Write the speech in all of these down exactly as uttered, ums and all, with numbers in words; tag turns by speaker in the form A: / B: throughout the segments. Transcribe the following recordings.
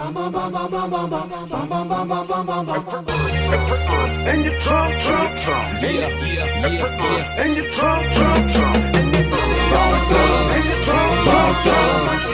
A: In your trunk, trunk, trunk, yeah, yeah, yeah. In your trunk, trunk, trunk, in your trunk, in your trunk, trunk, trunk.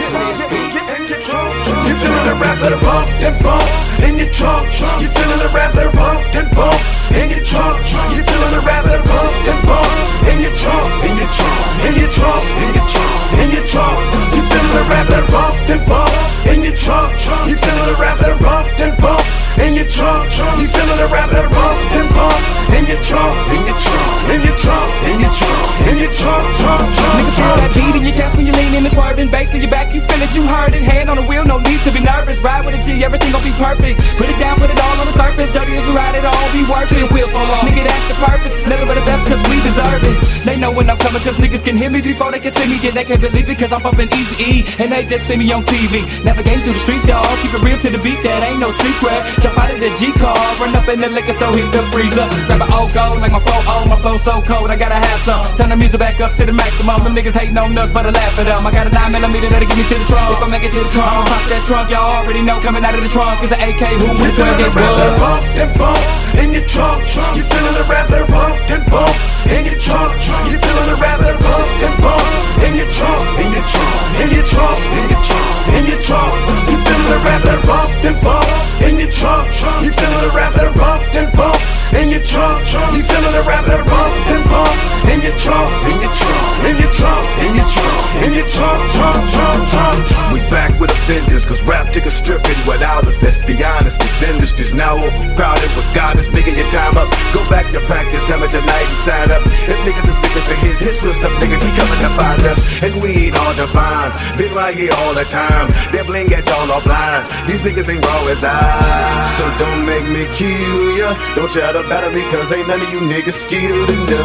A: In your trunk, you feeling the rap that bump and bump. In your trunk, you feeling the rap that bump and bump. In your trunk, you feeling the rap that bump and bump. In your trunk, in your trunk, in your trunk, in your trunk, in your trunk, you feeling the rap that bump and bump. In your trunk, you feeling the rap that bump and bump. In your trunk, you feeling the rap that bump and bump. In your trunk, in your trunk, in your trunk, in your trunk, in your trunk, trunk, trunk.
B: Nigga, feel that beat in your chest when you lean in and swerving. Bass in your back, you feel it, you heard it. Hand on the wheel, no need to be nervous. Ride with a G, everything gon' be perfect. Put it down, put it all on the surface. Dirty as we ride it all, be worth it. Wheels fall off, nigga, that's the purpose. Never but the best, cause we deserve it. They know when I'm coming, cause niggas can hear me before they can see me. Yeah, they can't believe it, cause I'm bumping Easy E, and they just see me on T V. Navigating through the streets, dawg, keep it real to the beat, that ain't no secret. Jump out of the G car, run up in the liquor store, hit the freezer. Grab an old gold like my four oh, my flow so cold, I gotta have some. Turn the music back up to the maximum. Them niggas hating on nuts, but I laugh at them. I got a nine millimeter that'll get me to the trunk. If I make it to the trunk, I'ma pop that trunk. Y'all already know coming out of the trunk is an A K who with twelve gauge blood.
A: Bump and bump in your trunk, you feeling the rap that bump and bump. In your trunk, you feeling the rap that bump and bump. In your trunk, in your trunk, in your trunk, in your trunk, in your trunk, you feeling the rap that bump and bump. In your trunk, you feeling the rap that bump and bump. In your trunk, you feeling the rap that bump and bump. In your trunk, in your trunk, in your trunk, in your trunk, in your trunk, trunk, trunk, trunk.
C: We back with offenders, cause rap took a stripping without us. Let's be honest, this industry's now overcrowded. Regardless, nigga, your time up. Go back to practice, hammer tonight and sign up. If niggas is looking for his, his what's up, nigga, he coming to find us. And we ain't hard to find, been right here all the time. They bling at y'all all blind, these niggas ain't raw as I. So don't make me kill ya, don't try to battle me, cause ain't none of you niggas skilled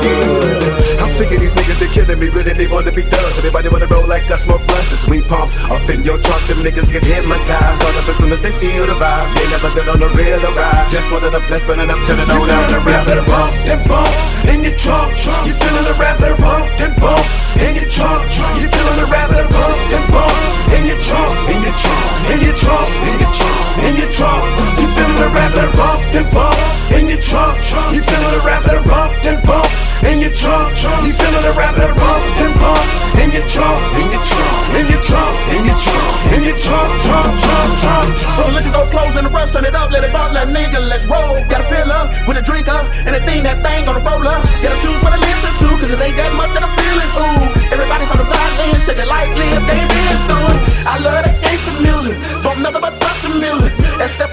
C: enough. I'm sick of these niggas, they killing me, really they wanna be thugs. Everybody wanna roll like us, smoke blunts as we pump up in your trunk. Them niggas get hypnotized, all up as soon as they feel the vibe. They never been on the real ride, just wanted a bless, burning up, turning on down the rap that bump
A: and bump. In your trunk, you feeling the rap that bump and bump. In your trunk, you feeling the rap that bump and bump. In your trunk, in your trunk, in your trunk, in your trunk, in your trunk, you feeling the rap that bump and bump. In your trunk, you feeling the rap that bump and bump. In your trunk, you feeling the rap that bump and bump. In your trunk, in your trunk, in your trunk, in your trunk, in your trunk, trunk, trunk, trunk.
D: So look at those clothes in the rush, turn it up, let it bump, let nigga, let's roll. Gotta fill up with a drink up, and a thing that bang on the roller. Gotta choose what I listen to, cause it ain't that much that I'm feeling, ooh. Everybody from the violins, take it lightly if they ain't been through. I love that gangsta music, don't nothing but bustin' music, except